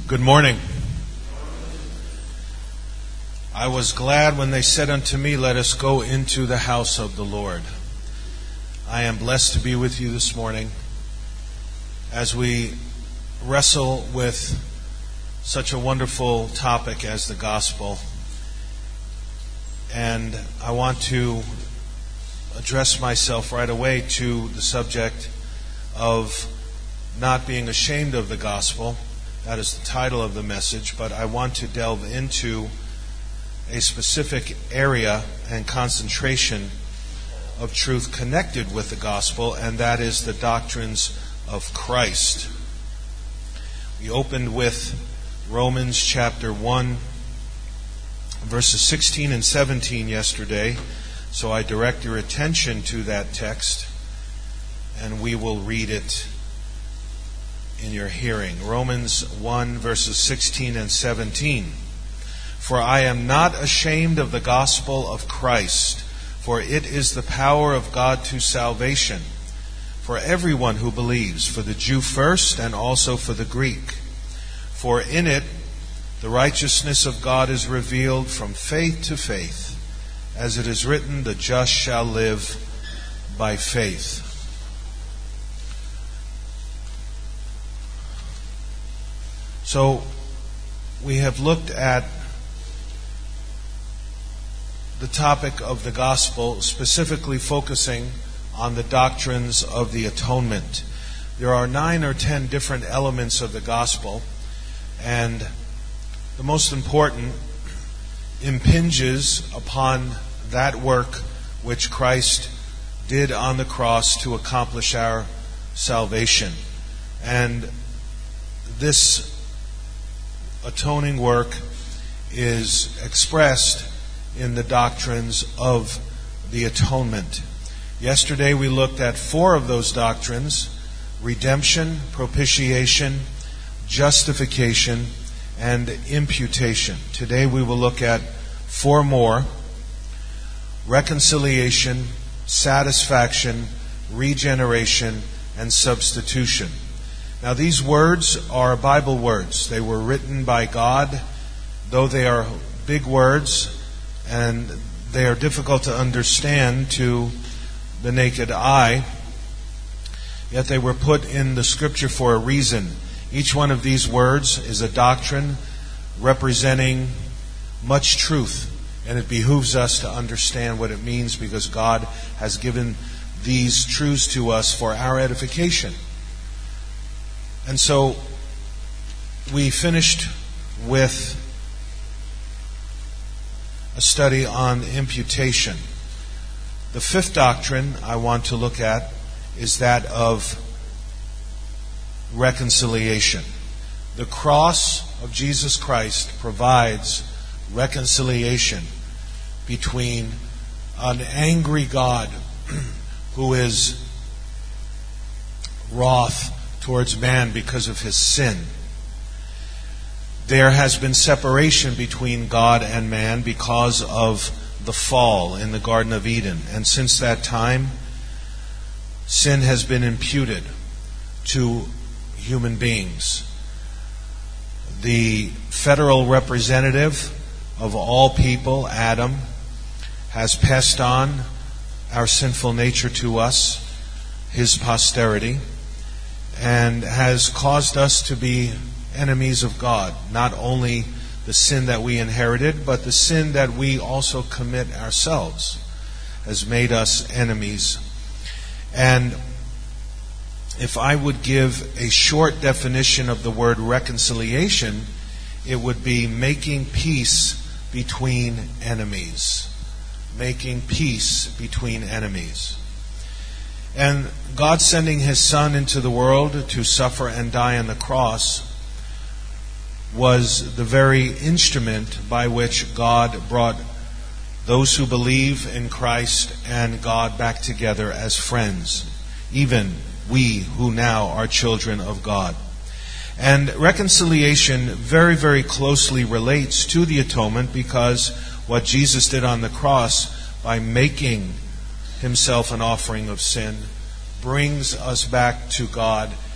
Good morning. I was glad when they said unto me, let us go into the house of the Lord. I am blessed to be with you this morning as we wrestle with such a wonderful topic as the gospel. And I want to address myself right away to the subject of not being ashamed of the gospel. That is the title of the message, but I want to delve into a specific area and concentration of truth connected with the gospel, and that is the doctrines of Christ. We opened with Romans chapter 1, verses 16 and 17 yesterday, so I direct your attention to that text, and we will read it in your hearing. Romans 1, verses 16 and 17. For I am not ashamed of the gospel of Christ, for it is the power of God to salvation, for everyone who believes, for the Jew first and also for the Greek. For in it the righteousness of God is revealed from faith to faith, as it is written, the just shall live by faith. So, we have looked at the topic of the gospel, specifically focusing on the doctrines of the atonement. There are 9 or 10 different elements of the gospel, and the most important impinges upon that work which Christ did on the cross to accomplish our salvation. And this atoning work is expressed in the doctrines of the atonement. Yesterday we looked at 4 of those doctrines: redemption, propitiation, justification, and imputation. Today we will look at 4 more: reconciliation, satisfaction, regeneration, and substitution. Now, these words are Bible words. They were written by God, though they are big words and they are difficult to understand to the naked eye, yet they were put in the Scripture for a reason. Each one of these words is a doctrine representing much truth, and it behooves us to understand what it means because God has given these truths to us for our edification. And so we finished with a study on imputation. The 5th doctrine I want to look at is that of reconciliation. The cross of Jesus Christ provides reconciliation between an angry God who is wroth towards man because of his sin. There has been separation between God and man because of the fall in the Garden of Eden. And since that time, sin has been imputed to human beings. The federal representative of all people, Adam, has passed on our sinful nature to us, his posterity, and has caused us to be enemies of God. Not only the sin that we inherited, but the sin that we also commit ourselves has made us enemies. And if I would give a short definition of the word reconciliation, it would be making peace between enemies. Making peace between enemies. And God sending His Son into the world to suffer and die on the cross was the very instrument by which God brought those who believe in Christ and God back together as friends, even we who now are children of God. And reconciliation very, very closely relates to the atonement, because what Jesus did on the cross by making Himself an offering of sin brings us back to God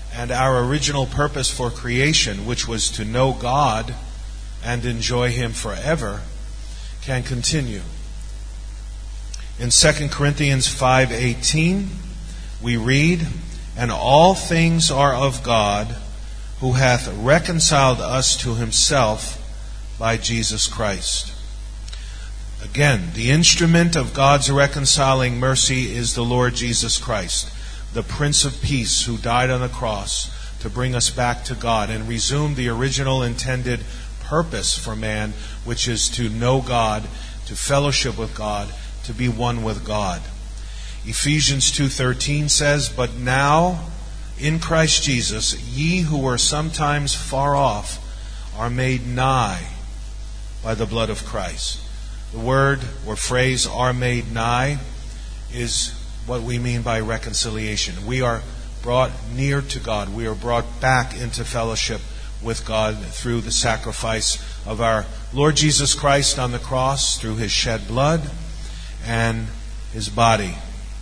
and our original purpose for creation, which was to know God and enjoy Him forever, can continue. In 2 Corinthians 5:18, we read, "And all things are of God, who hath reconciled us to Himself by Jesus Christ." Again, the instrument of God's reconciling mercy is the Lord Jesus Christ, the Prince of Peace, who died on the cross to bring us back to God and resume the original intended purpose for man, which is to know God, to fellowship with God, to be one with God. Ephesians 2:13 says, "But now in Christ Jesus, ye who were sometimes far off are made nigh by the blood of Christ." The word or phrase "are made nigh" is what we mean by reconciliation. We are brought near to God. We are brought back into fellowship with God through the sacrifice of our Lord Jesus Christ on the cross, through His shed blood and His body.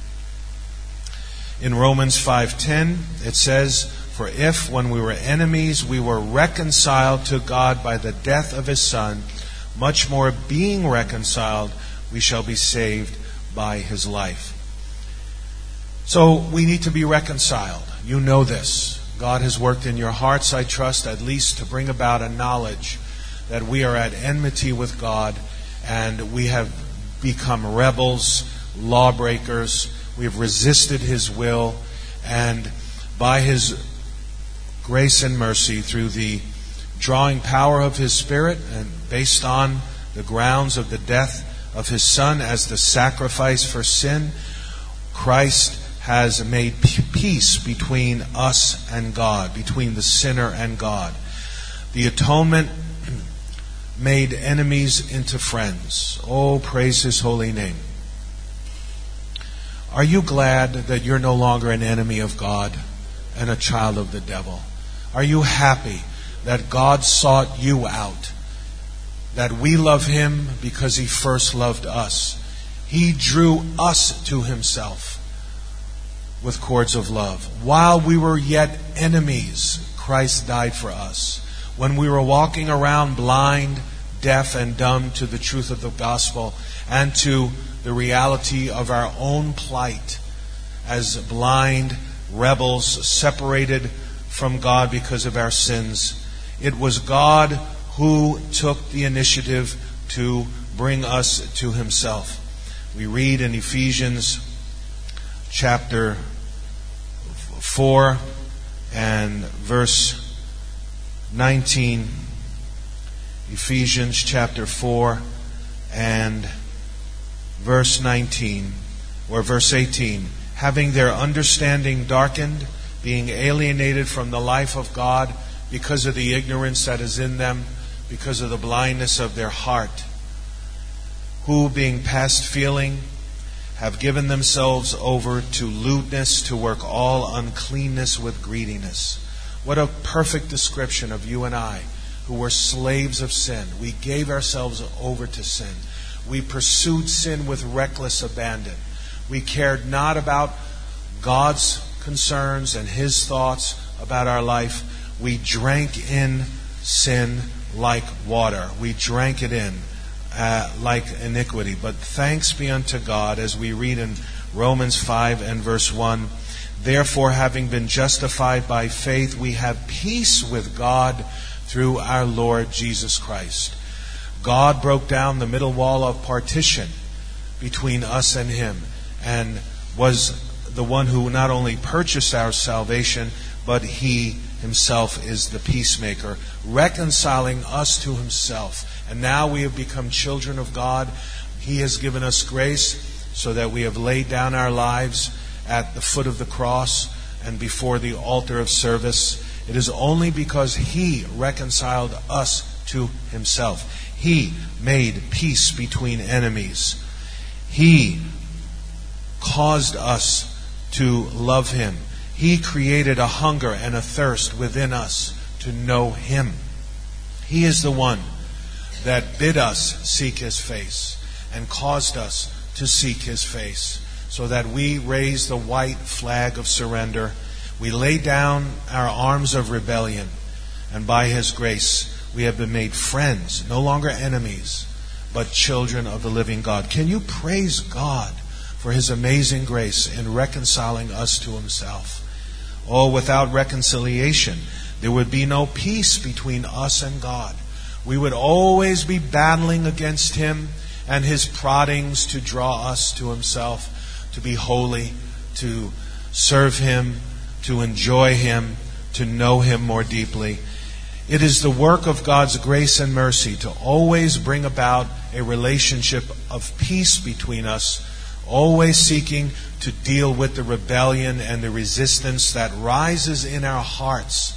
In Romans 5:10, it says, "For if, when we were enemies, we were reconciled to God by the death of His Son, much more being reconciled, we shall be saved by His life." So we need to be reconciled. You know this. God has worked in your hearts, I trust, at least to bring about a knowledge that we are at enmity with God and we have become rebels, lawbreakers. We have resisted His will, and by His grace and mercy, through the drawing power of His Spirit and based on the grounds of the death of His Son as the sacrifice for sin, Christ has made peace between us and God, between the sinner and God. The atonement made enemies into friends. Oh, praise His holy name. Are you glad that you're no longer an enemy of God and a child of the devil? Are you happy that God sought you out? That we love Him because He first loved us. He drew us to Himself with cords of love. While we were yet enemies, Christ died for us. When we were walking around blind, deaf, and dumb to the truth of the gospel and to the reality of our own plight as blind rebels separated from God because of our sins, it was God who took the initiative to bring us to Himself. We read in Ephesians chapter 4 and verse 19. Ephesians chapter 4 and verse 19, or verse 18. "Having their understanding darkened, being alienated from the life of God because of the ignorance that is in them, because of the blindness of their heart, who, being past feeling, have given themselves over to lewdness, to work all uncleanness with greediness." What a perfect description of you and I, who were slaves of sin. We gave ourselves over to sin. We pursued sin with reckless abandon. We cared not about God's concerns and His thoughts about our life. We drank in sin like water. We drank it in like iniquity. But thanks be unto God, as we read in Romans 5 and verse 1, "Therefore, having been justified by faith, we have peace with God through our Lord Jesus Christ." God broke down the middle wall of partition between us and Him, and was the one who not only purchased our salvation, but He Himself is the peacemaker, reconciling us to Himself. And now we have become children of God. He has given us grace so that we have laid down our lives at the foot of the cross and before the altar of service. It is only because He reconciled us to Himself. He made peace between enemies. He caused us to love Him. He created a hunger and a thirst within us to know Him. He is the one that bid us seek His face and caused us to seek His face, so that we raise the white flag of surrender. We lay down our arms of rebellion, and by His grace we have been made friends, no longer enemies, but children of the living God. Can you praise God for His amazing grace in reconciling us to Himself? Oh, without reconciliation, there would be no peace between us and God. We would always be battling against Him and His proddings to draw us to Himself, to be holy, to serve Him, to enjoy Him, to know Him more deeply. It is the work of God's grace and mercy to always bring about a relationship of peace between us, always seeking to deal with the rebellion and the resistance that rises in our hearts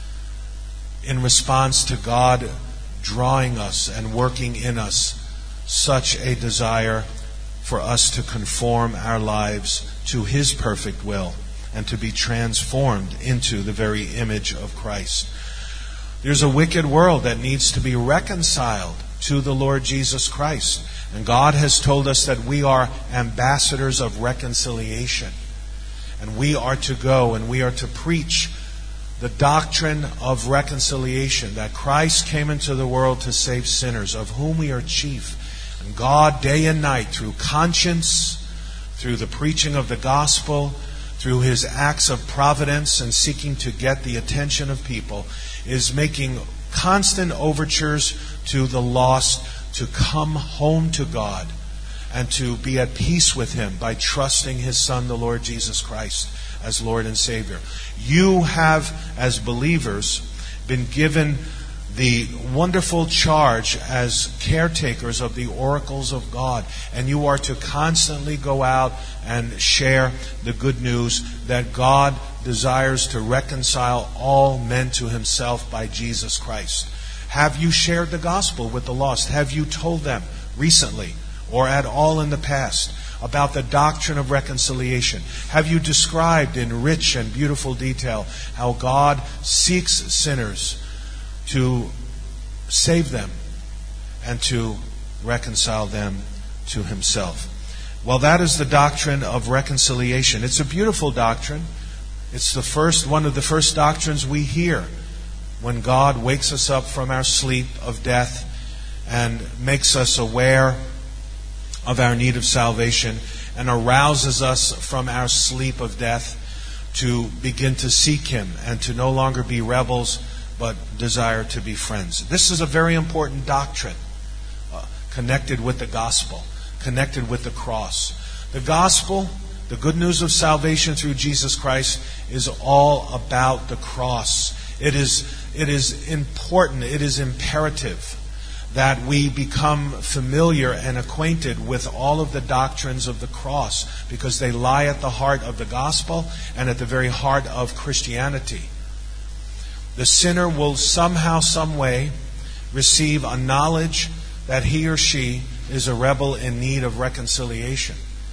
in response to God drawing us and working in us such a desire for us to conform our lives to His perfect will and to be transformed into the very image of Christ. There's a wicked world that needs to be reconciled to the Lord Jesus Christ. And God has told us that we are ambassadors of reconciliation. And we are to go and we are to preach the doctrine of reconciliation, that Christ came into the world to save sinners, of whom we are chief. And God, day and night, through conscience, through the preaching of the gospel, through His acts of providence and seeking to get the attention of people, is making constant overtures to the lost to come home to God and to be at peace with Him by trusting His Son, the Lord Jesus Christ, as Lord and Savior. You have, as believers, been given the wonderful charge as caretakers of the oracles of God. And you are to constantly go out and share the good news that God desires to reconcile all men to Himself by Jesus Christ. Have you shared the gospel with the lost? Have you told them recently or at all in the past about the doctrine of reconciliation? Have you described in rich and beautiful detail how God seeks sinners to save them and to reconcile them to Himself? Well, that is the doctrine of reconciliation. It's a beautiful doctrine. It's one of the first doctrines we hear when God wakes us up from our sleep of death and makes us aware of our need of salvation and arouses us from our sleep of death to begin to seek Him and to no longer be rebels but desire to be friends. This is a very important doctrine connected with the gospel, connected with the cross. The gospel, the good news of salvation through Jesus Christ, is all about the cross. It is important, it is imperative that we become familiar and acquainted with all of the doctrines of the cross, because they lie at the heart of the gospel and at the very heart of Christianity. The sinner will somehow, some way, receive a knowledge that he or she is a rebel in need of reconciliation.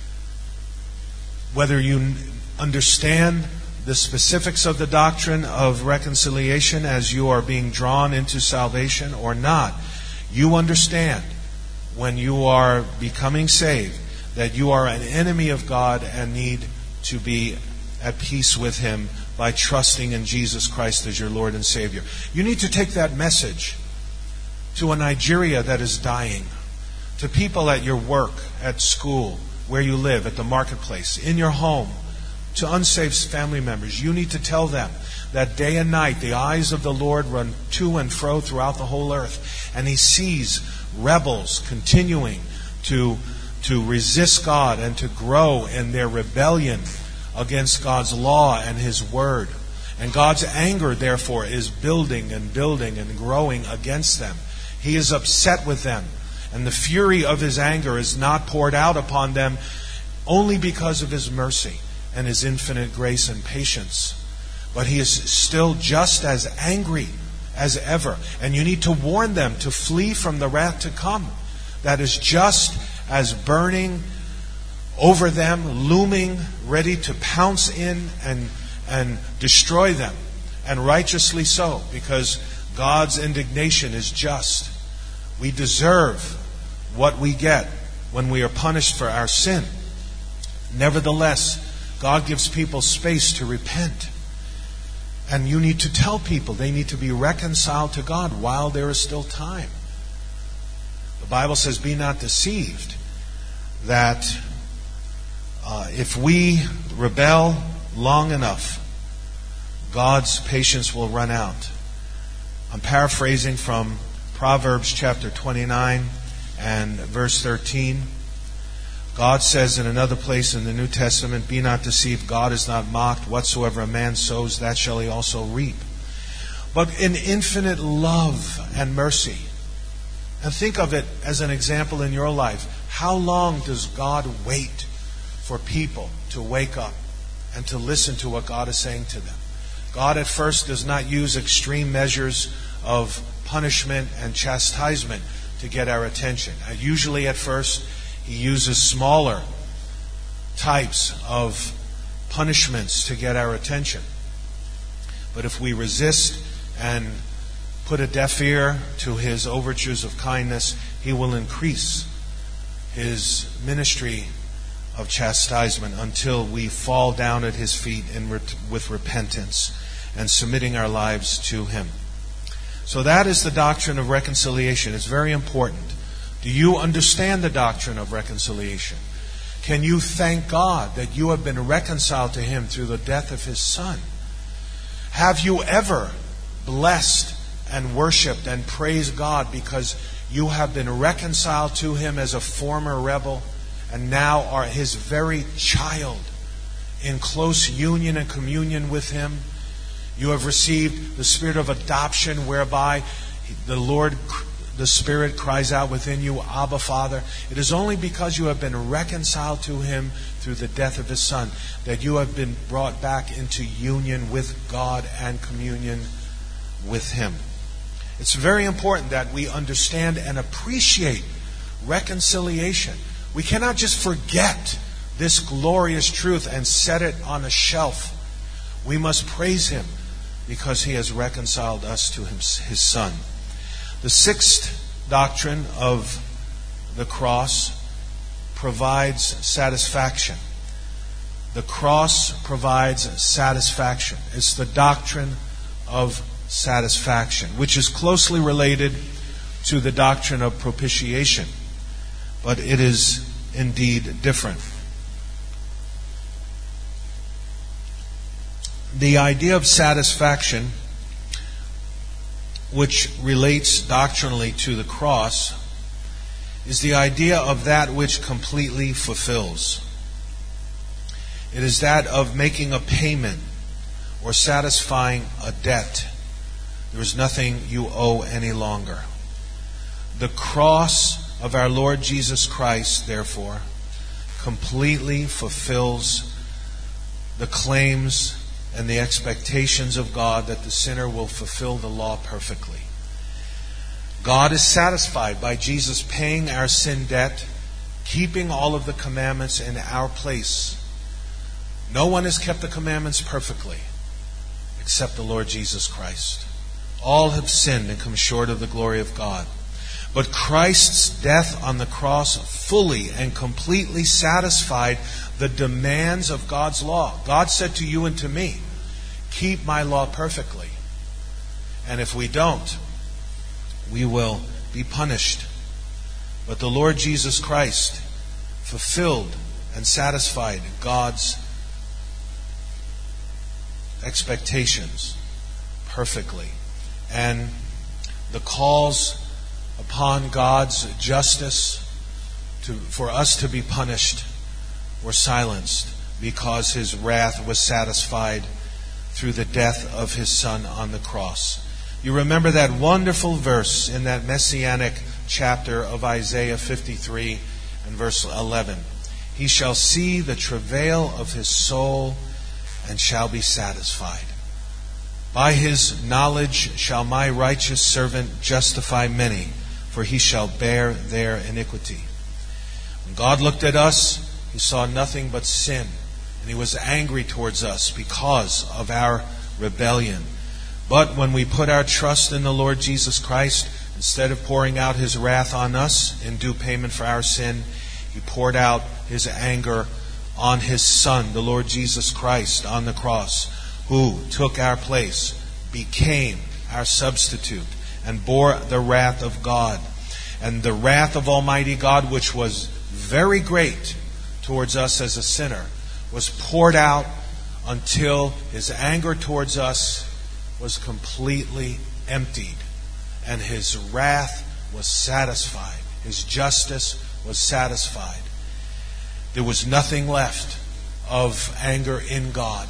Whether you understand the specifics of the doctrine of reconciliation as you are being drawn into salvation or not, you understand when you are becoming saved that you are an enemy of God and need to be at peace with Him by trusting in Jesus Christ as your Lord and Savior. You need to take that message to a Nigeria that is dying, to people at your work, at school, where you live, at the marketplace, in your home, to unsaved family members. You need to tell them that day and night the eyes of the Lord run to and fro throughout the whole earth, and He sees rebels continuing to resist God and to grow in their rebellion against God's law and His word. And God's anger, therefore, is building and growing against them. He is upset with them. And the fury of His anger is not poured out upon them only because of His mercy and His infinite grace and patience. But He is still just as angry as ever. And you need to warn them to flee from the wrath to come that is just as burning over them, looming, ready to pounce in and destroy them. And righteously so, because God's indignation is just. We deserve what we get when we are punished for our sin. Nevertheless, God gives people space to repent And you need to tell people they need to be reconciled to God while there is still time. The Bible says, be not deceived, that if we rebel long enough, God's patience will run out. I'm paraphrasing from Proverbs chapter 29 and verse 13. God says in another place in the New Testament, be not deceived, God is not mocked. Whatsoever a man sows, that shall he also reap. But in infinite love and mercy, and think of it as an example in your life, how long does God wait for people to wake up and to listen to what God is saying to them? God at first does not use extreme measures of punishment and chastisement to get our attention. Usually at first, He uses smaller types of punishments to get our attention. But if we resist and put a deaf ear to His overtures of kindness, He will increase His ministry of chastisement until we fall down at His feet with repentance and submitting our lives to Him. So that is the doctrine of reconciliation. It's very important. Do you understand the doctrine of reconciliation? Can you thank God that you have been reconciled to Him through the death of His Son? Have you ever blessed and worshipped and praised God because you have been reconciled to Him as a former rebel and now are His very child in close union and communion with Him? You have received the spirit of adoption whereby the Spirit cries out within you, Abba, Father. It is only because you have been reconciled to Him through the death of His Son that you have been brought back into union with God and communion with Him. It's very important that we understand and appreciate reconciliation. We cannot just forget this glorious truth and set it on a shelf. We must praise Him because He has reconciled us to His Son. The sixth doctrine of the cross provides satisfaction. The cross provides satisfaction. It's the doctrine of satisfaction, which is closely related to the doctrine of propitiation, but it is indeed different. The idea of satisfaction, which relates doctrinally to the cross, is the idea of that which completely fulfills. It is that of making a payment or satisfying a debt. There is nothing you owe any longer. The cross of our Lord Jesus Christ, therefore, completely fulfills the claims and the expectations of God that the sinner will fulfill the law perfectly. God is satisfied by Jesus paying our sin debt, keeping all of the commandments in our place. No one has kept the commandments perfectly except the Lord Jesus Christ. All have sinned and come short of the glory of God. But Christ's death on the cross fully and completely satisfied the demands of God's law. God said to you and to me, keep my law perfectly. And if we don't, we will be punished. But the Lord Jesus Christ fulfilled and satisfied God's expectations perfectly. And the calls upon God's justice for us to be punished were silenced because His wrath was satisfied through the death of His Son on the cross. You remember that wonderful verse in that messianic chapter of Isaiah 53 and verse 11. He shall see the travail of His soul and shall be satisfied. By His knowledge shall my righteous servant justify many, for he shall bear their iniquity. When God looked at us, He saw nothing but sin, and He was angry towards us because of our rebellion. But when we put our trust in the Lord Jesus Christ, instead of pouring out His wrath on us in due payment for our sin, He poured out His anger on His Son, the Lord Jesus Christ, on the cross, who took our place, became our substitute, and bore the wrath of God. And the wrath of Almighty God, which was very great towards us as a sinner, was poured out until His anger towards us was completely emptied, and His wrath was satisfied. His justice was satisfied. There was nothing left of anger in God.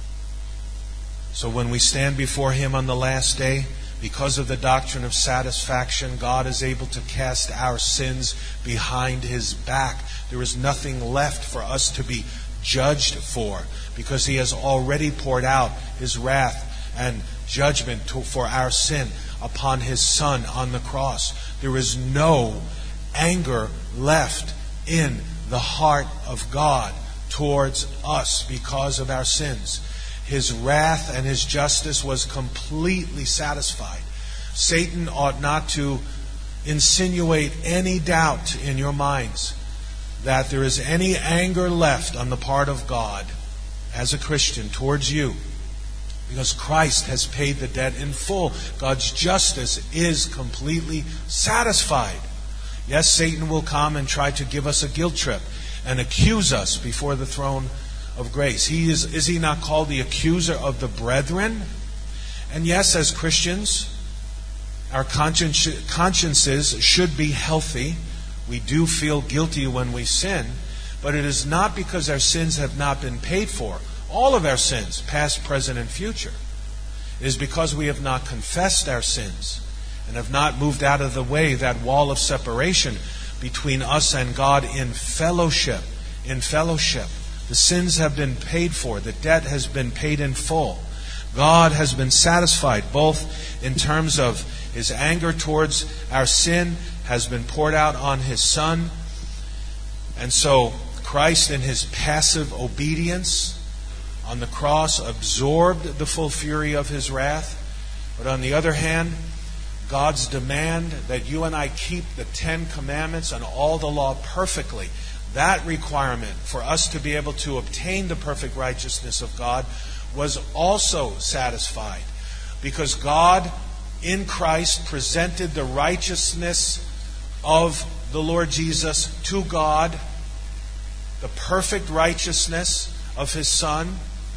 So when we stand before Him on the last day, because of the doctrine of satisfaction, God is able to cast our sins behind His back. There is nothing left for us to be judged for, because He has already poured out His wrath and judgment for our sin upon His Son on the cross. There is no anger left in the heart of God towards us because of our sins. His wrath and His justice was completely satisfied. Satan ought not to insinuate any doubt in your minds that there is any anger left on the part of God as a Christian towards you, because Christ has paid the debt in full. God's justice is completely satisfied. Yes, Satan will come and try to give us a guilt trip and accuse us before the throne of grace. Is he not called the accuser of the brethren? And yes, as Christians, our consciences should be healthy. We do feel guilty when we sin, but it is not because our sins have not been paid for. All of our sins, past, present, and future. It is because we have not confessed our sins and have not moved out of the way that wall of separation between us and God in fellowship. In fellowship. The sins have been paid for. The debt has been paid in full. God has been satisfied both in terms of His anger towards our sin has been poured out on His Son. And so Christ, in His passive obedience on the cross, absorbed the full fury of His wrath. But on the other hand, God's demand that you and I keep the 10 Commandments and all the law perfectly, that requirement for us to be able to obtain the perfect righteousness of God was also satisfied. Because God in Christ presented the righteousness of the Lord Jesus to God, the perfect righteousness of His Son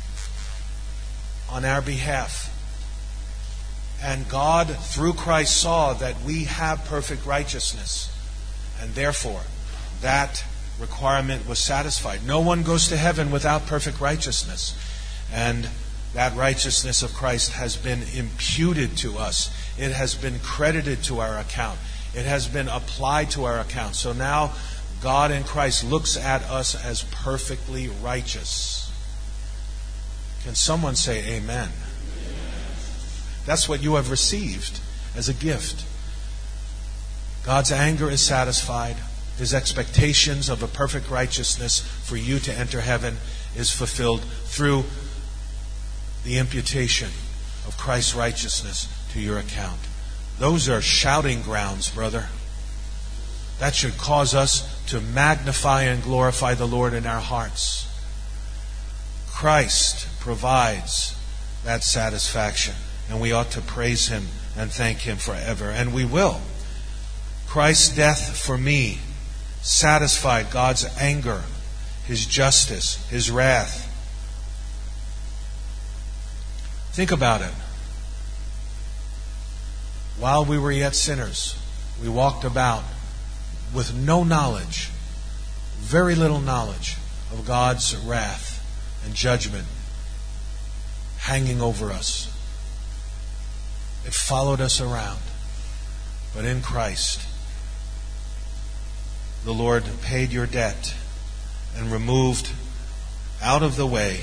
on our behalf. And God, through Christ, saw that we have perfect righteousness. And therefore, that requirement was satisfied. No one goes to heaven without perfect righteousness. And that righteousness of Christ has been imputed to us. It has been credited to our account. It has been applied to our account. So now God in Christ looks at us as perfectly righteous. Can someone say amen? That's what you have received as a gift. God's anger is satisfied. His expectations of a perfect righteousness for you to enter heaven is fulfilled through the imputation of Christ's righteousness to your account. Those are shouting grounds, brother. That should cause us to magnify and glorify the Lord in our hearts. Christ provides that satisfaction, and we ought to praise Him and thank Him forever. And we will. Christ's death for me satisfied God's anger, His justice, His wrath. Think about it. While we were yet sinners, we walked about with no knowledge, very little knowledge of God's wrath and judgment hanging over us. It followed us around. But in Christ, the Lord paid your debt and removed out of the way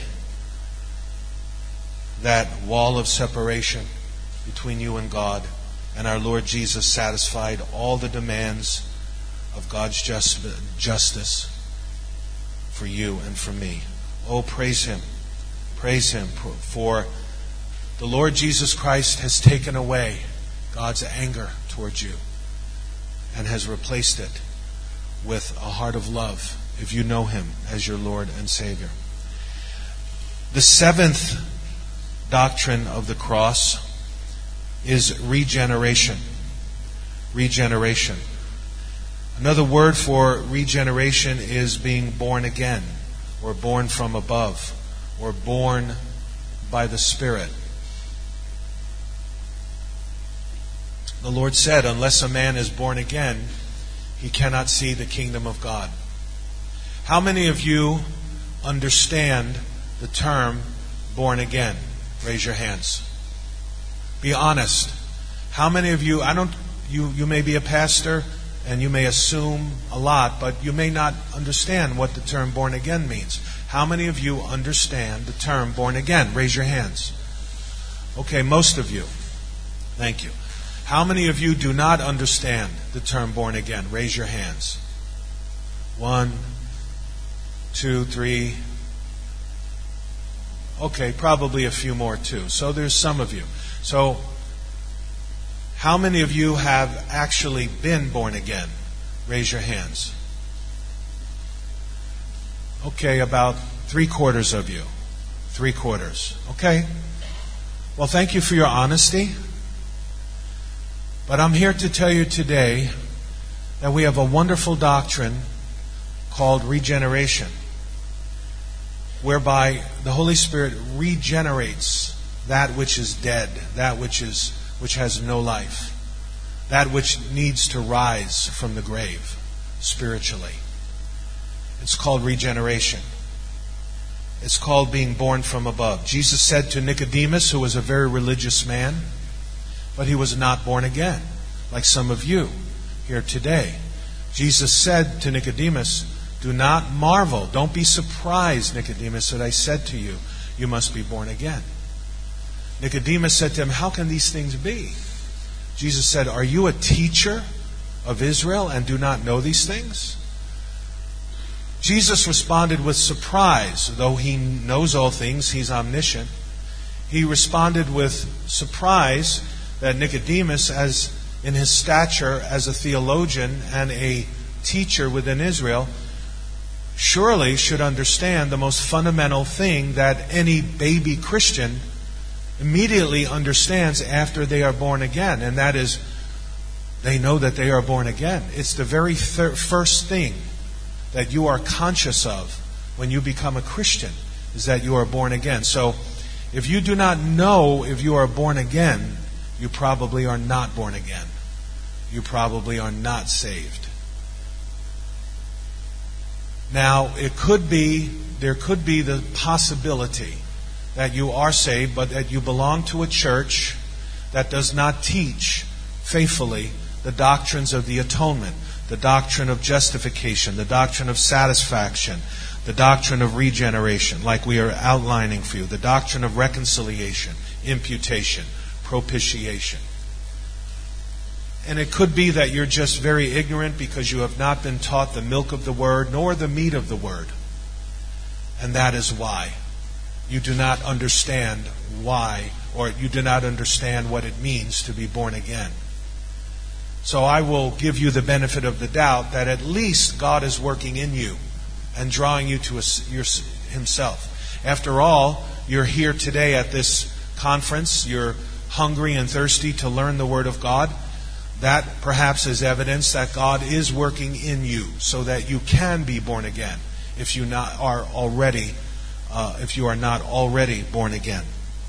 that wall of separation between you and God. And our Lord Jesus satisfied all the demands of God's justice for you and for me. Oh, praise Him. Praise Him, for the Lord Jesus Christ has taken away God's anger towards you and has replaced it with a heart of love if you know Him as your Lord and Savior. The seventh doctrine of the cross is regeneration. Regeneration. Another word for regeneration is being born again, or born from above, or born by the Spirit. The Lord said, unless a man is born again, he cannot see the kingdom of God. How many of you understand the term born again? Raise your hands. Be honest. How many of you, you may be a pastor and you may assume a lot, but you may not understand what the term born again means. How many of you understand the term born again? Raise your hands. Okay, most of you. Thank you. How many of you do not understand the term born again? Raise your hands. 1, 2, 3. Okay, probably a few more too. So there's some of you. So, how many of you have actually been born again? Raise your hands. Okay, about 3/4 of you. 3/4. Okay. Well, thank you for your honesty. But I'm here to tell you today that we have a wonderful doctrine called regeneration, whereby the Holy Spirit regenerates that which is dead, that which has no life, that which needs to rise from the grave spiritually. It's called regeneration. It's called being born from above. Jesus said to Nicodemus, who was a very religious man, but he was not born again, like some of you here today. Jesus said to Nicodemus, do not marvel, don't be surprised, Nicodemus, that I said to you, you must be born again. Nicodemus said to him, how can these things be? Jesus said, are you a teacher of Israel and do not know these things? Jesus responded with surprise. Though he knows all things, he's omniscient. He responded with surprise that Nicodemus, as in his stature as a theologian and a teacher within Israel, surely should understand the most fundamental thing that any baby Christian immediately understands after they are born again, and that is they know that they are born again. It's the very first thing that you are conscious of when you become a Christian, is that you are born again. So if you do not know if you are born again, you probably are not born again. You probably are not saved. Now, there could be the possibility that you are saved, but that you belong to a church that does not teach faithfully the doctrines of the atonement, the doctrine of justification, the doctrine of satisfaction, the doctrine of regeneration, like we are outlining for you, the doctrine of reconciliation, imputation, propitiation. And it could be that you're just very ignorant because you have not been taught the milk of the Word nor the meat of the Word. And that is why you do not understand why, or you do not understand what it means to be born again. So I will give you the benefit of the doubt that at least God is working in you and drawing you to Himself. After all, you're here today at this conference. You're hungry and thirsty to learn the Word of God. That perhaps is evidence that God is working in you so that you can be born again if you are not already born again.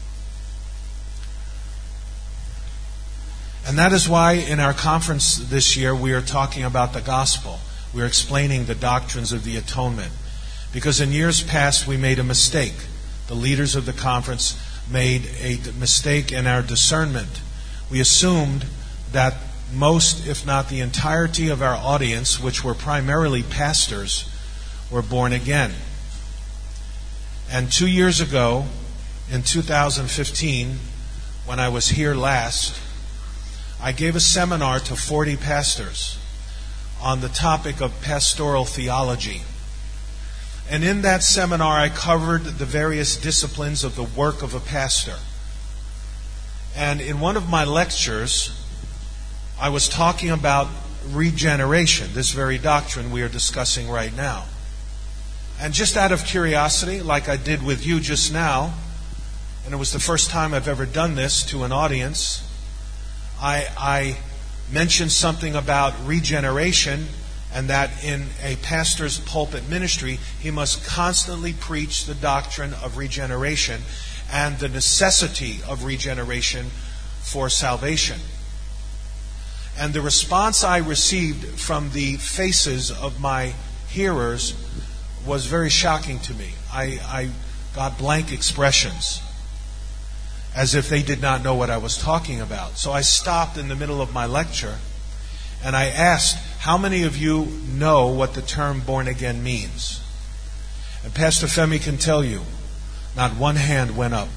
And that is why in our conference this year we are talking about the gospel. We're explaining the doctrines of the atonement. Because in years past we made a mistake. The leaders of the conference made a mistake in our discernment. We assumed that most, if not the entirety of our audience, which were primarily pastors, were born again. And 2 years ago, in 2015, when I was here last, I gave a seminar to 40 pastors on the topic of pastoral theology. And in that seminar, I covered the various disciplines of the work of a pastor. And in one of my lectures, I was talking about regeneration, this very doctrine we are discussing right now. And just out of curiosity, like I did with you just now, and it was the first time I've ever done this to an audience, I mentioned something about regeneration, and that in a pastor's pulpit ministry, he must constantly preach the doctrine of regeneration and the necessity of regeneration for salvation. And the response I received from the faces of my hearers was very shocking to me. I got blank expressions, as if they did not know what I was talking about. So I stopped in the middle of my lecture and I asked, how many of you know what the term born again means? And Pastor Femi can tell you, not one hand went up.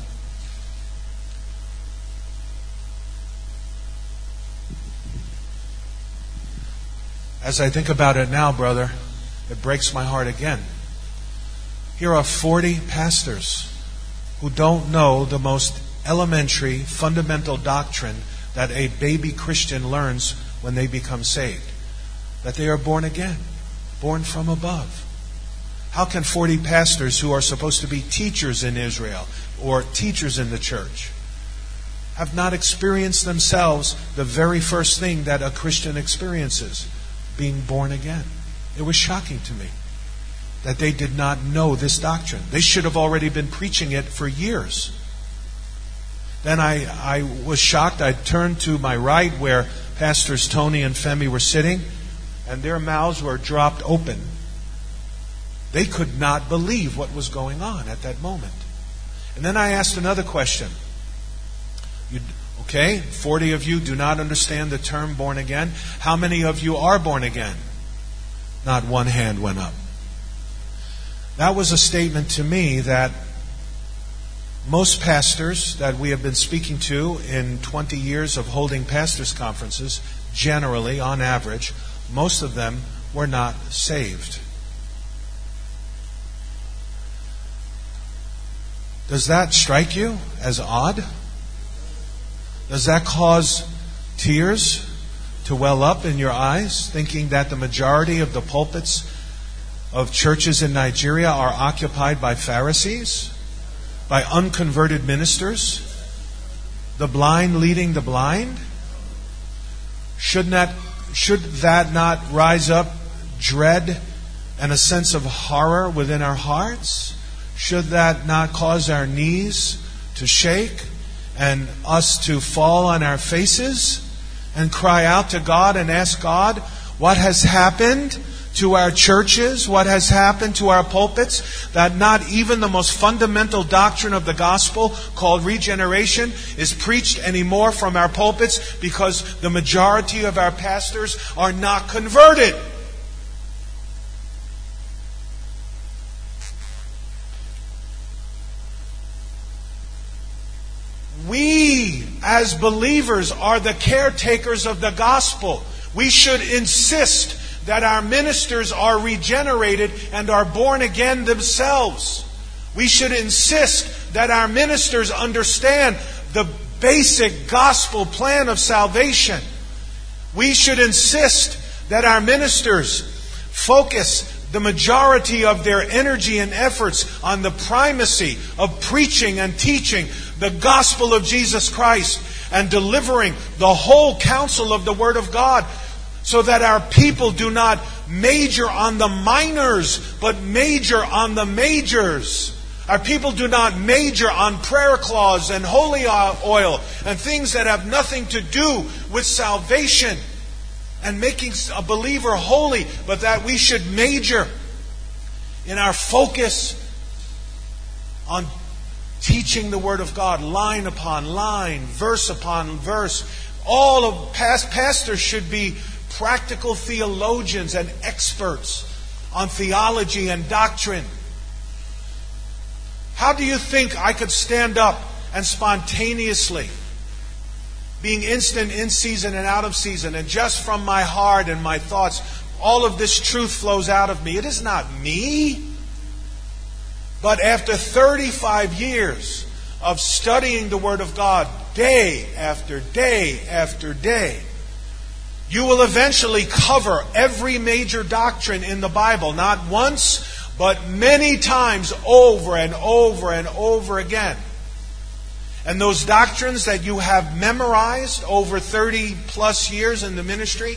As I think about it now, brother, it breaks my heart again. Here are 40 pastors who don't know the most elementary, fundamental doctrine that a baby Christian learns when they become saved. That they are born again, born from above. How can 40 pastors who are supposed to be teachers in Israel or teachers in the church have not experienced themselves the very first thing that a Christian experiences, being born again? It was shocking to me that they did not know this doctrine. They should have already been preaching it for years. Then I was shocked. I turned to my right where Pastors Tony and Femi were sitting, and their mouths were dropped open. They could not believe what was going on at that moment. And then I asked another question. 40 of you do not understand the term born again. How many of you are born again? Not one hand went up. That was a statement to me that most pastors that we have been speaking to in 20 years of holding pastors' conferences, generally, on average, most of them were not saved. Does that strike you as odd? Does that cause tears to well up in your eyes, thinking that the majority of the pulpits of churches in Nigeria are occupied by Pharisees? By unconverted ministers? The blind leading the blind? Should that not rise up dread and a sense of horror within our hearts? Should that not cause our knees to shake and us to fall on our faces and cry out to God and ask God, what has happened to our churches, what has happened to our pulpits, that not even the most fundamental doctrine of the gospel, called regeneration, is preached anymore from our pulpits because the majority of our pastors are not converted? We, as believers, are the caretakers of the gospel. We should insist that our ministers are regenerated and are born again themselves. We should insist that our ministers understand the basic gospel plan of salvation. We should insist that our ministers focus the majority of their energy and efforts on the primacy of preaching and teaching the gospel of Jesus Christ and delivering the whole counsel of the Word of God, so that our people do not major on the minors, but major on the majors. Our people do not major on prayer clause and holy oil and things that have nothing to do with salvation and making a believer holy, but that we should major in our focus on teaching the Word of God, line upon line, verse upon verse. All of pastors should be practical theologians and experts on theology and doctrine. How do you think I could stand up and spontaneously, being instant in season and out of season, and just from my heart and my thoughts, all of this truth flows out of me? It is not me. But after 35 years of studying the Word of God day after day after day, you will eventually cover every major doctrine in the Bible, not once, but many times over and over and over again. And those doctrines that you have memorized over 30 plus years in the ministry,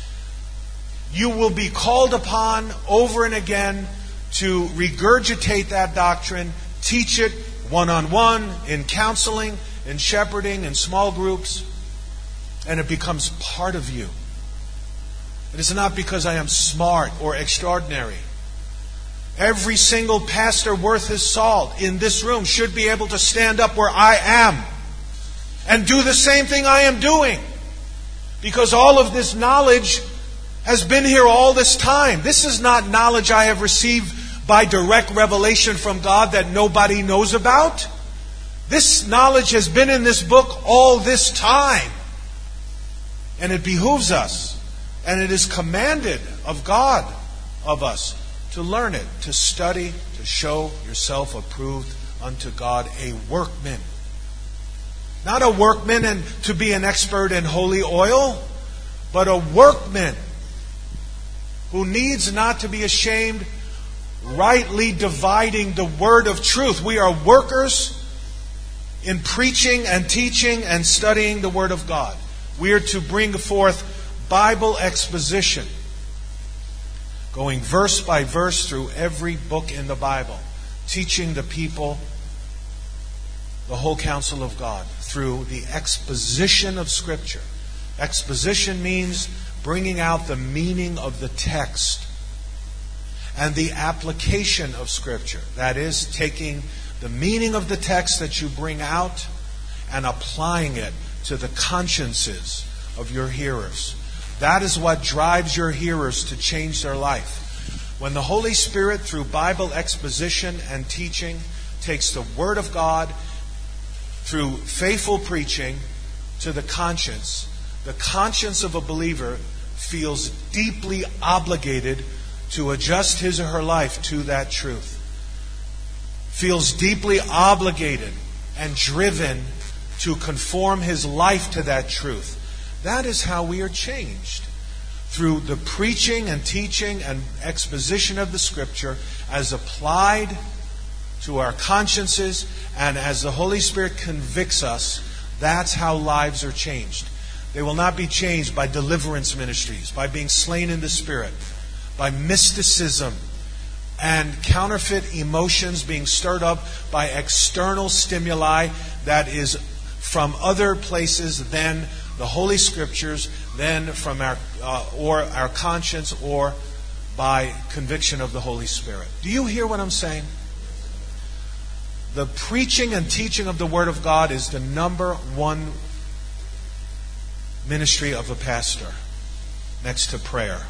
you will be called upon over and again to regurgitate that doctrine, teach it one-on-one, in counseling, in shepherding, in small groups, and it becomes part of you. It is not because I am smart or extraordinary. Every single pastor worth his salt in this room should be able to stand up where I am and do the same thing I am doing. Because all of this knowledge has been here all this time. This is not knowledge I have received by direct revelation from God that nobody knows about. This knowledge has been in this book all this time. And it behooves us, and it is commanded of God of us to learn it, to study, to show yourself approved unto God, a workman. Not a workman and to be an expert in holy oil, but a workman who needs not to be ashamed, rightly dividing the word of truth. We are workers in preaching and teaching and studying the word of God. We are to bring forth Bible exposition, going verse by verse through every book in the Bible, teaching the people the whole counsel of God through the exposition of Scripture. Exposition means bringing out the meaning of the text and the application of Scripture. That is, taking the meaning of the text that you bring out and applying it to the consciences of your hearers. That is what drives your hearers to change their life. When the Holy Spirit, through Bible exposition and teaching, takes the Word of God through faithful preaching to the conscience of a believer feels deeply obligated to adjust his or her life to that truth. Feels deeply obligated and driven to conform his life to that truth. That is how we are changed. Through the preaching and teaching and exposition of the Scripture as applied to our consciences and as the Holy Spirit convicts us, that's how lives are changed. They will not be changed by deliverance ministries, by being slain in the Spirit, by mysticism and counterfeit emotions being stirred up by external stimuli that is from other places than the Holy Scriptures, than from our conscience, or by conviction of the Holy Spirit. Do you hear what I'm saying? The preaching and teaching of the Word of God is the number one ministry of a pastor, next to prayer.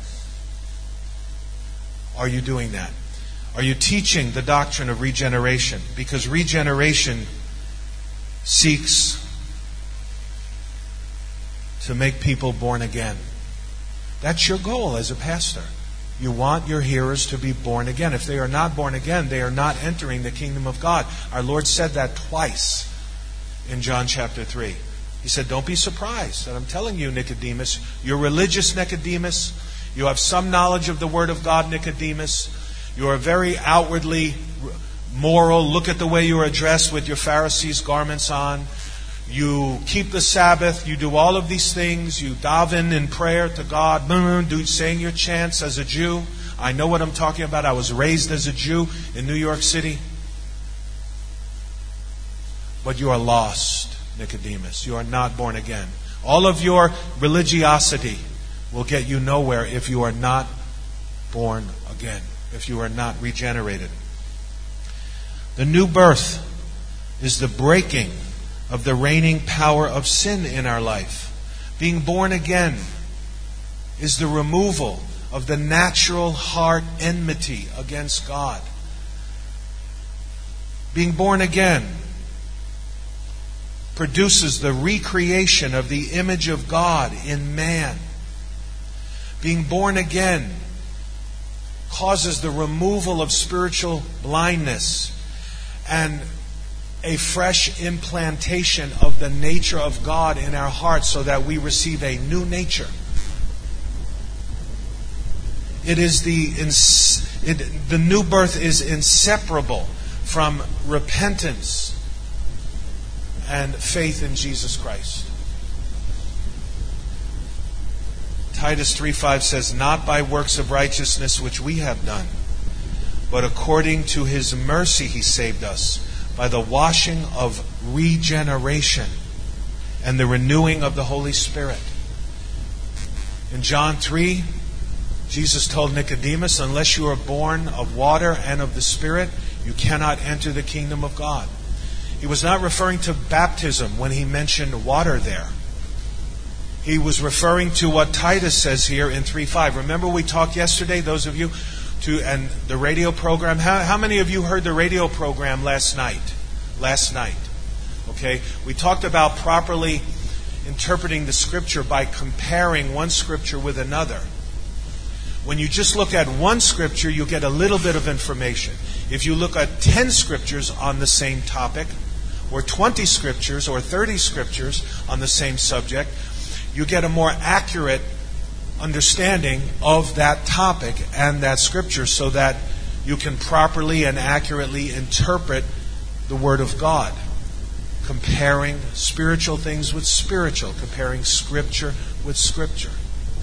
Are you doing that? Are you teaching the doctrine of regeneration? Because regeneration seeks to make people born again. That's your goal as a pastor. You want your hearers to be born again. If they are not born again, they are not entering the kingdom of God. Our Lord said that twice in John chapter 3. He said, don't be surprised that I'm telling you, Nicodemus. You're religious, Nicodemus. You have some knowledge of the Word of God, Nicodemus. You are very outwardly moral. Look at the way you are dressed with your Pharisees' garments on. You keep the Sabbath. You do all of these things. You daven in prayer to God. Saying your chants as a Jew. I know what I'm talking about. I was raised as a Jew in New York City. But you are lost, Nicodemus. You are not born again. All of your religiosity will get you nowhere if you are not born again, if you are not regenerated. The new birth is the breaking of the reigning power of sin in our life. Being born again is the removal of the natural heart enmity against God. Being born again produces the recreation of the image of God in man. Being born again causes the removal of spiritual blindness and a fresh implantation of the nature of God in our hearts so that we receive a new nature. The new birth is inseparable from repentance and faith in Jesus Christ. Titus 3:5 says, "Not by works of righteousness which we have done, but according to His mercy He saved us, by the washing of regeneration and the renewing of the Holy Spirit." In John 3, Jesus told Nicodemus, "Unless you are born of water and of the Spirit, you cannot enter the kingdom of God." He was not referring to baptism when he mentioned water there. He was referring to what Titus says here in 3:5. Remember we talked yesterday, those of you, and the radio program. How many of you heard the radio program last night? Okay? We talked about properly interpreting the Scripture by comparing one Scripture with another. When you just look at one Scripture, you get a little bit of information. If you look at 10 Scriptures on the same topic, or 20 Scriptures, or 30 Scriptures on the same subject, you get a more accurate understanding of that topic and that Scripture so that you can properly and accurately interpret the Word of God. Comparing spiritual things with spiritual, comparing Scripture with Scripture.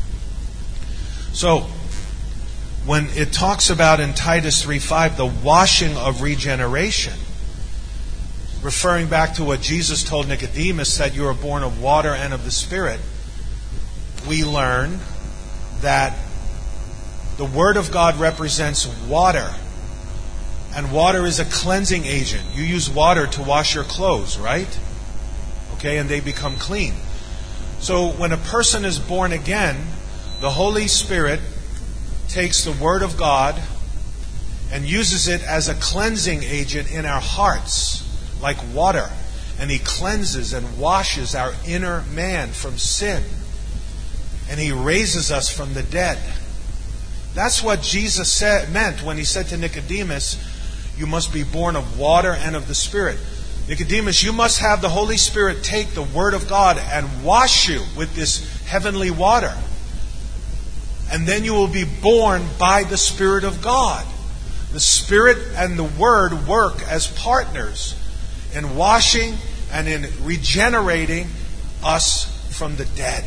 So, when it talks about in Titus 3:5 the washing of regeneration, referring back to what Jesus told Nicodemus, that you are born of water and of the Spirit, we learn that the Word of God represents water. And water is a cleansing agent. You use water to wash your clothes, right? Okay, and they become clean. So when a person is born again, the Holy Spirit takes the Word of God and uses it as a cleansing agent in our hearts, like water. And He cleanses and washes our inner man from sin. And He raises us from the dead. That's what Jesus meant when He said to Nicodemus, "You must be born of water and of the Spirit." Nicodemus, you must have the Holy Spirit take the Word of God and wash you with this heavenly water. And then you will be born by the Spirit of God. The Spirit and the Word work as partners in washing and in regenerating us from the dead.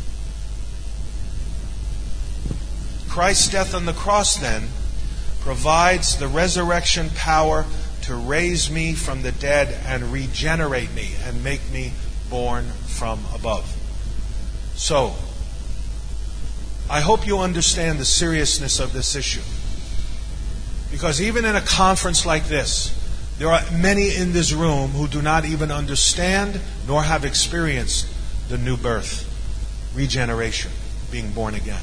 Christ's death on the cross, then, provides the resurrection power to raise me from the dead and regenerate me and make me born from above. So, I hope you understand the seriousness of this issue. Because even in a conference like this, there are many in this room who do not even understand nor have experienced the new birth, regeneration, being born again.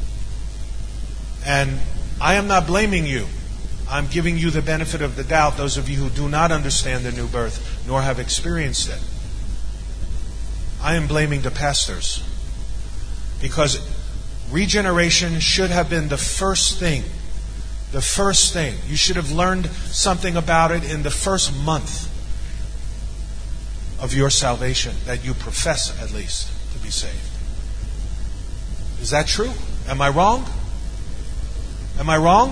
And I am not blaming you. I'm giving you the benefit of the doubt, those of you who do not understand the new birth nor have experienced it. I am blaming the pastors. Because regeneration should have been the first thing. The first thing. You should have learned something about it in the first month of your salvation, that you profess at least to be saved. Is that true? Am I wrong? Am I wrong?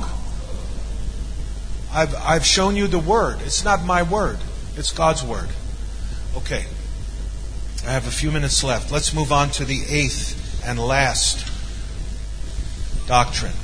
I've shown you the Word. It's not my word. It's God's Word. Okay. I have a few minutes left. Let's move on to the 8th and last doctrine,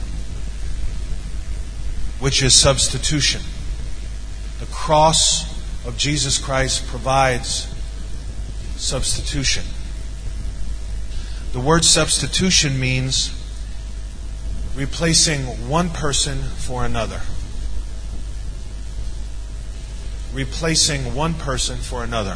which is substitution. The cross of Jesus Christ provides substitution. The word substitution means replacing one person for another. Replacing one person for another.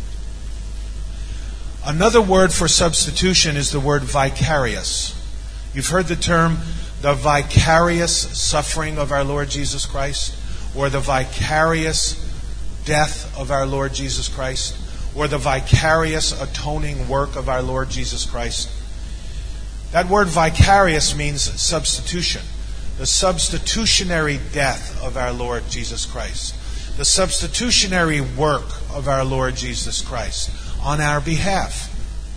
Another word for substitution is the word vicarious. You've heard the term, the vicarious suffering of our Lord Jesus Christ, or the vicarious death of our Lord Jesus Christ, or the vicarious atoning work of our Lord Jesus Christ. That word vicarious means substitution. The substitutionary death of our Lord Jesus Christ. The substitutionary work of our Lord Jesus Christ on our behalf.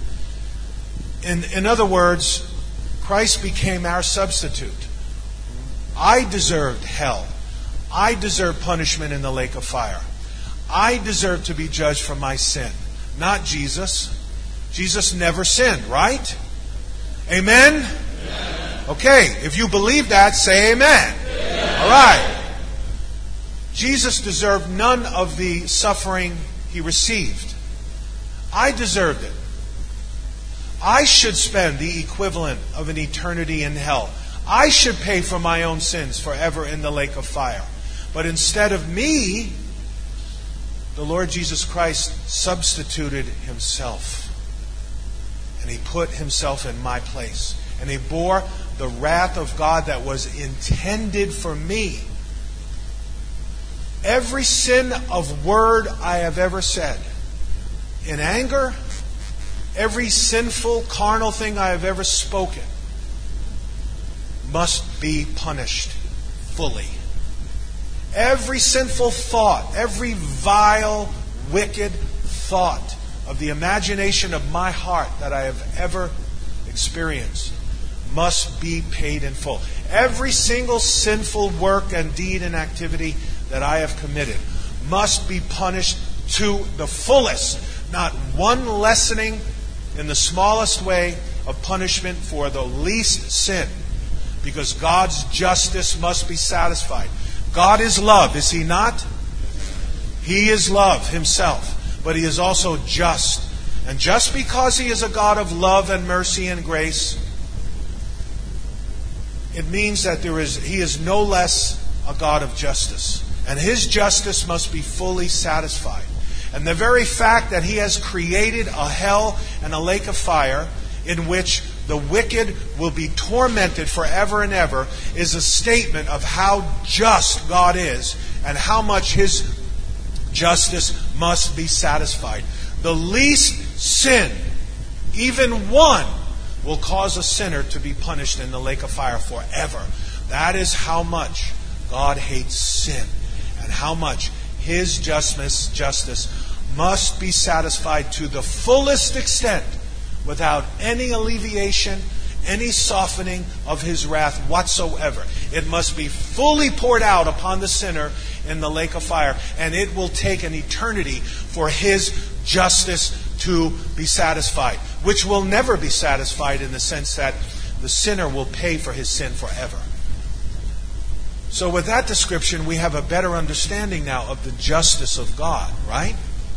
In other words, Christ became our substitute. I deserved hell. I deserved punishment in the lake of fire. I deserve to be judged for my sin, not Jesus. Jesus never sinned, right? Amen? Amen. Okay, if you believe that, say amen. Amen. All right. Jesus deserved none of the suffering He received. I deserved it. I should spend the equivalent of an eternity in hell. I should pay for my own sins forever in the lake of fire. But instead of me, the Lord Jesus Christ substituted Himself. And He put Himself in my place. And He bore the wrath of God that was intended for me. Every sin of word I have ever said, in anger, every sinful, carnal thing I have ever spoken, must be punished fully. Every sinful thought, every vile, wicked thought of the imagination of my heart that I have ever experienced must be paid in full. Every single sinful work and deed and activity that I have committed must be punished to the fullest. Not one lessening in the smallest way of punishment for the least sin. Because God's justice must be satisfied. God is love, is He not? He is love Himself, but He is also just. And just because He is a God of love and mercy and grace, it means that He is no less a God of justice. And His justice must be fully satisfied. And the very fact that He has created a hell and a lake of fire in which the wicked will be tormented forever and ever is a statement of how just God is and how much His justice must be satisfied. The least sin, even one, will cause a sinner to be punished in the lake of fire forever. That is how much God hates sin and how much His justice must be satisfied to the fullest extent, without any alleviation, any softening of His wrath whatsoever. It must be fully poured out upon the sinner in the lake of fire, and it will take an eternity for His justice to be satisfied, which will never be satisfied in the sense that the sinner will pay for his sin forever. So with that description, we have a better understanding now of the justice of God, right?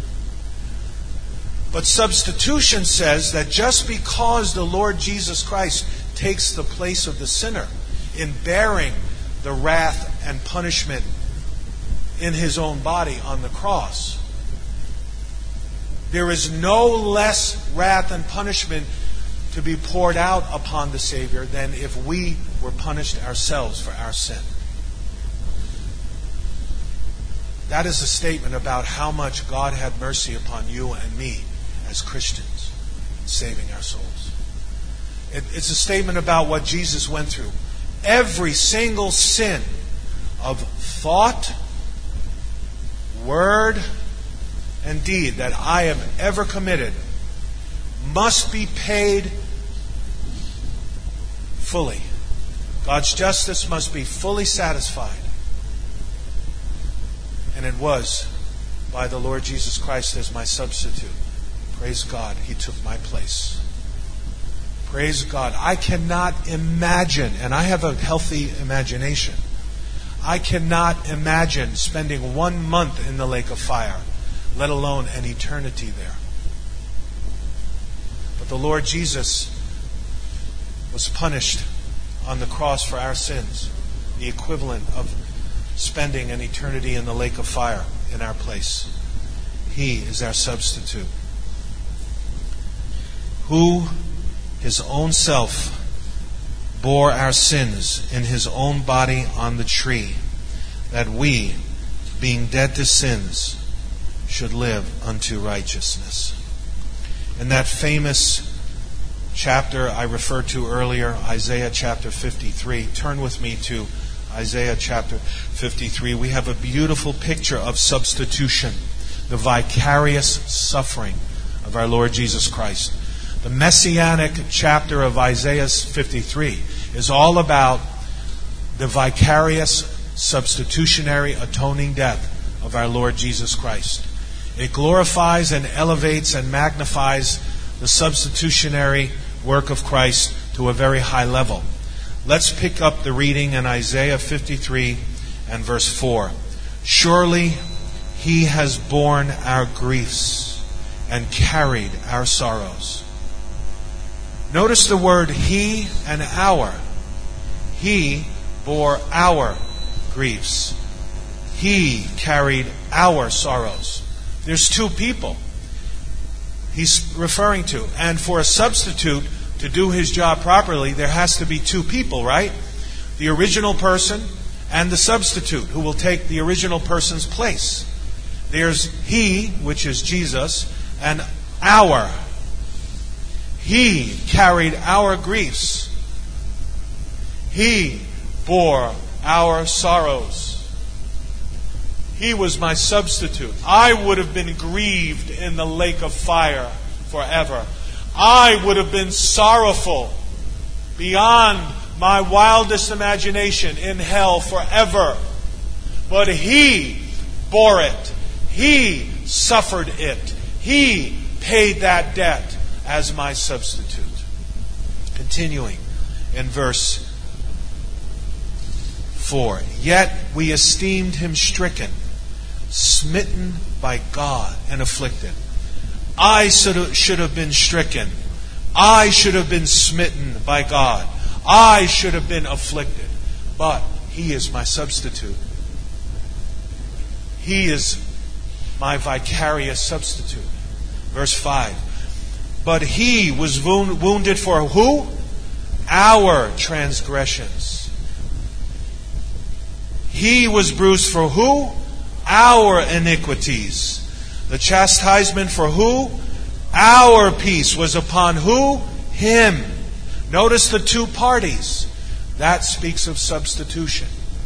But substitution says that just because the Lord Jesus Christ takes the place of the sinner in bearing the wrath and punishment in His own body on the cross, there is no less wrath and punishment to be poured out upon the Savior than if we were punished ourselves for our sin. That is a statement about how much God had mercy upon you and me as Christians, saving our souls. It's a statement about what Jesus went through. Every single sin of thought, word, and deed that I have ever committed must be paid fully. God's justice must be fully satisfied. And it was by the Lord Jesus Christ as my substitute. Praise God, He took my place. Praise God. I cannot imagine, and I have a healthy imagination, I cannot imagine spending 1 month in the lake of fire, let alone an eternity there. But the Lord Jesus was punished on the cross for our sins, the equivalent of spending an eternity in the lake of fire in our place. He is our substitute, who His own self bore our sins in His own body on the tree, that we, being dead to sins, should live unto righteousness. In that famous chapter I referred to earlier, Isaiah chapter 53, turn with me to Isaiah chapter 53. We have a beautiful picture of substitution, the vicarious suffering of our Lord Jesus Christ. The messianic chapter of Isaiah 53 is all about the vicarious, substitutionary, atoning death of our Lord Jesus Christ. It glorifies and elevates and magnifies the substitutionary work of Christ to a very high level. Let's pick up the reading in Isaiah 53 and verse 4. Surely He has borne our griefs and carried our sorrows. Notice the word He and our. He bore our griefs. He carried our sorrows. There's two people He's referring to. And for a substitute to do his job properly, there has to be two people, right? The original person and the substitute who will take the original person's place. There's He, which is Jesus, and our. He carried our griefs. He bore our sorrows. He was my substitute. I would have been grieved in the lake of fire forever. I would have been sorrowful beyond my wildest imagination in hell forever. But He bore it. He suffered it. He paid that debt as my substitute. Continuing in verse 4. Yet we esteemed Him stricken, smitten by God, and afflicted. I should have been stricken. I should have been smitten by God. I should have been afflicted. But He is my substitute. He is my vicarious substitute. Verse 5. But He was wounded for who? Our transgressions. He was bruised for who? Our iniquities. The chastisement for who? Our peace was upon who? Him. Notice the two parties. That speaks of substitution.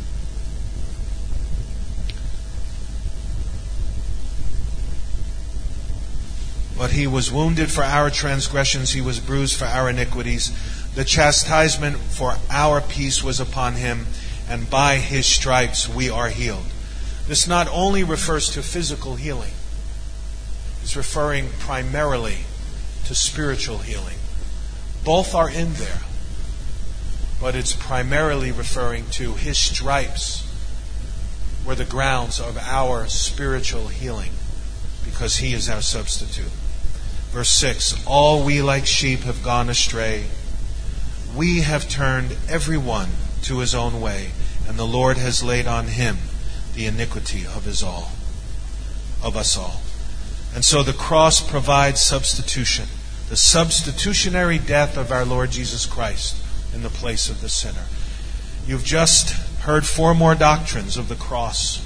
But He was wounded for our transgressions, He was bruised for our iniquities. The chastisement for our peace was upon Him, and by His stripes we are healed. This not only refers to physical healing, it's referring primarily to spiritual healing. Both are in there, but it's primarily referring to His stripes were the grounds of our spiritual healing, because He is our substitute. Verse 6, all we like sheep have gone astray. We have turned every one to his own way, and the Lord has laid on Him the iniquity of us all. And so the cross provides substitution, the substitutionary death of our Lord Jesus Christ in the place of the sinner. You've just heard 4 more doctrines of the cross.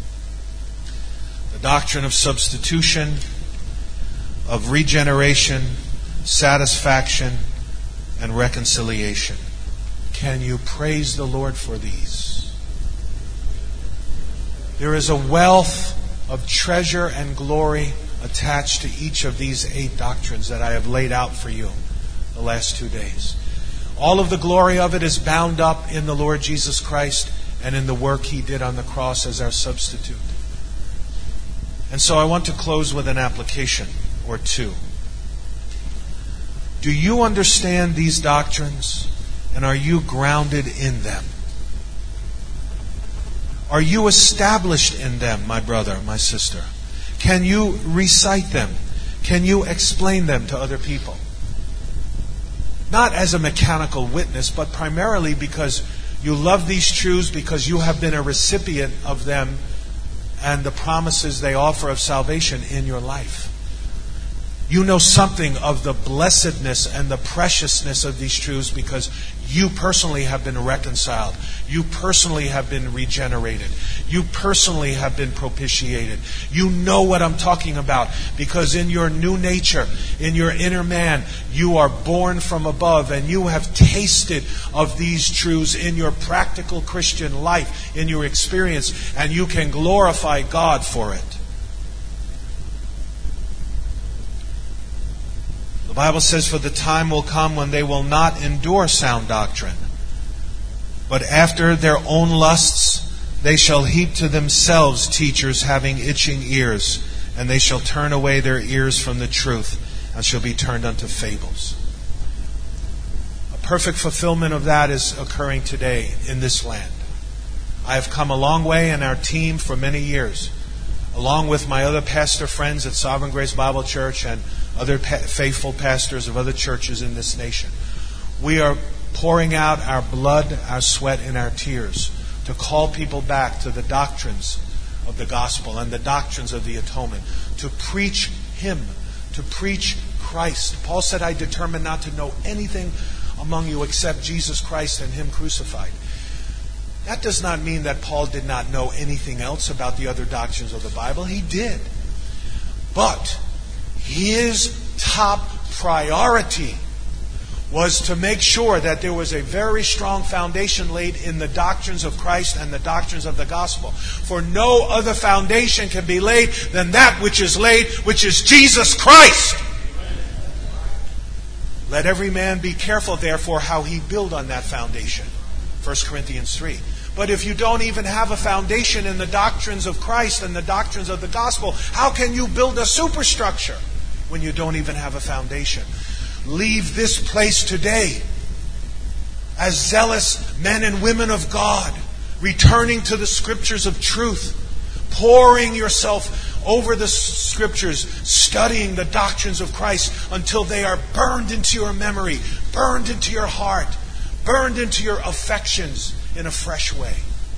The doctrine of substitution, of regeneration, satisfaction, and reconciliation. Can you praise the Lord for these? There is a wealth of treasure and glory attached to each of these 8 doctrines that I have laid out for you the last 2 days. All of the glory of it is bound up in the Lord Jesus Christ and in the work He did on the cross as our substitute. And so I want to close with an application or two. Do you understand these doctrines, and are you grounded in them? Are you established in them, my brother, my sister? Can you recite them? Can you explain them to other people? Not as a mechanical witness, but primarily because you love these truths, because you have been a recipient of them and the promises they offer of salvation in your life. You know something of the blessedness and the preciousness of these truths because you personally have been reconciled. You personally have been regenerated. You personally have been propitiated. You know what I'm talking about because in your new nature, in your inner man, you are born from above and you have tasted of these truths in your practical Christian life, in your experience, and you can glorify God for it. The Bible says, for the time will come when they will not endure sound doctrine, but after their own lusts They shall heap to themselves teachers having itching ears, and they shall turn away their ears from the truth, and shall be turned unto fables. A perfect fulfillment of that is occurring today in this land. I have come a long way in our team for many years, along with my other pastor friends at Sovereign Grace Bible Church and other faithful pastors of other churches in this nation. We are pouring out our blood, our sweat, and our tears to call people back to the doctrines of the gospel and the doctrines of the atonement, to preach Him, to preach Christ. Paul said, I determined not to know anything among you except Jesus Christ and Him crucified. That does not mean that Paul did not know anything else about the other doctrines of the Bible. He did. But his top priority was to make sure that there was a very strong foundation laid in the doctrines of Christ and the doctrines of the gospel. For no other foundation can be laid than that which is laid, which is Jesus Christ. Let every man be careful, therefore, how he build on that foundation. 1 Corinthians 3. But if you don't even have a foundation in the doctrines of Christ and the doctrines of the gospel, how can you build a superstructure when you don't even have a foundation? Leave this place today as zealous men and women of God, returning to the Scriptures of truth, pouring yourself over the Scriptures, studying the doctrines of Christ until they are burned into your memory, burned into your heart, burned into your affections in a fresh way.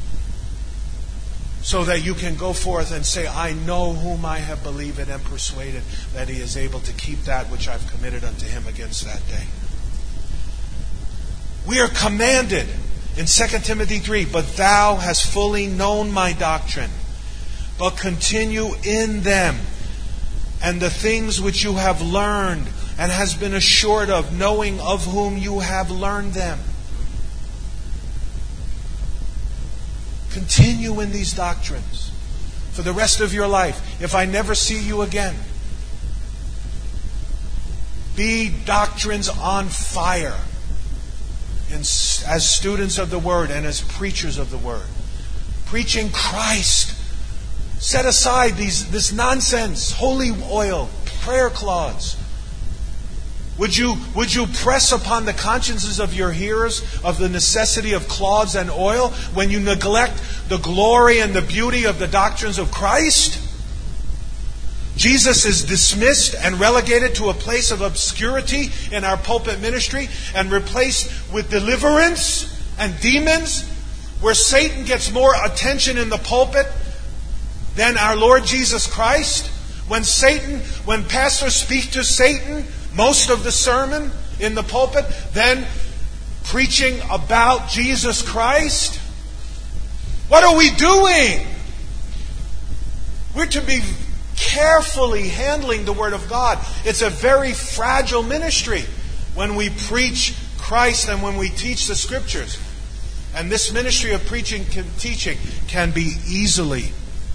So that you can go forth and say, I know whom I have believed and persuaded that He is able to keep that which I've committed unto Him against that day. We are commanded in 2 Timothy 3, but thou hast fully known my doctrine, but continue in them, and the things which you have learned and has been assured of, knowing of whom you have learned them. Continue in these doctrines for the rest of your life. If I never see you again, be doctrines on fire as students of the Word and as preachers of the Word. Preaching Christ. Set aside this nonsense, holy oil, prayer cloths. Would you press upon the consciences of your hearers of the necessity of cloths and oil when you neglect the glory and the beauty of the doctrines of Christ? Jesus is dismissed and relegated to a place of obscurity in our pulpit ministry and replaced with deliverance and demons, where Satan gets more attention in the pulpit than our Lord Jesus Christ. When pastors speak to Satan, most of the sermon in the pulpit, then preaching about Jesus Christ. What are we doing? We're to be carefully handling the Word of God. It's a very fragile ministry when we preach Christ and when we teach the Scriptures. And this ministry of preaching and teaching can be easily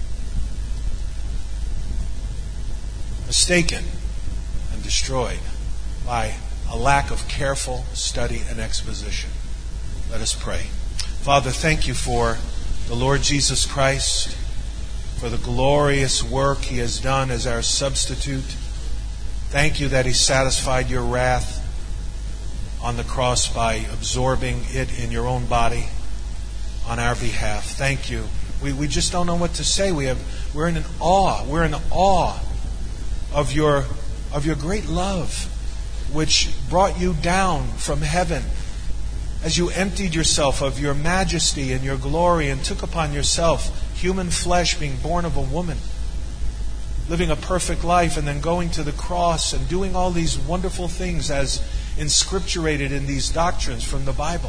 mistaken and destroyed by a lack of careful study and exposition. Let us pray. Father, thank You for the Lord Jesus Christ, for the glorious work He has done as our substitute. Thank You that He satisfied Your wrath on the cross by absorbing it in Your own body on our behalf. Thank You. We just don't know what to say. We're in awe. We're in awe of your great love, which brought You down from heaven as You emptied Yourself of Your majesty and Your glory and took upon Yourself human flesh, being born of a woman, living a perfect life, and then going to the cross and doing all these wonderful things as inscripturated in these doctrines from the Bible.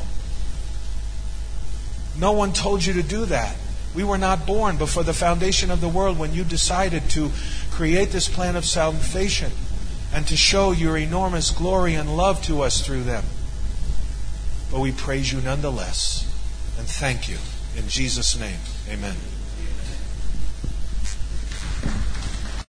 No one told You to do that. We were not born before the foundation of the world when You decided to create this plan of salvation and to show Your enormous glory and love to us through them. But we praise You nonetheless and thank You. In Jesus' name, amen.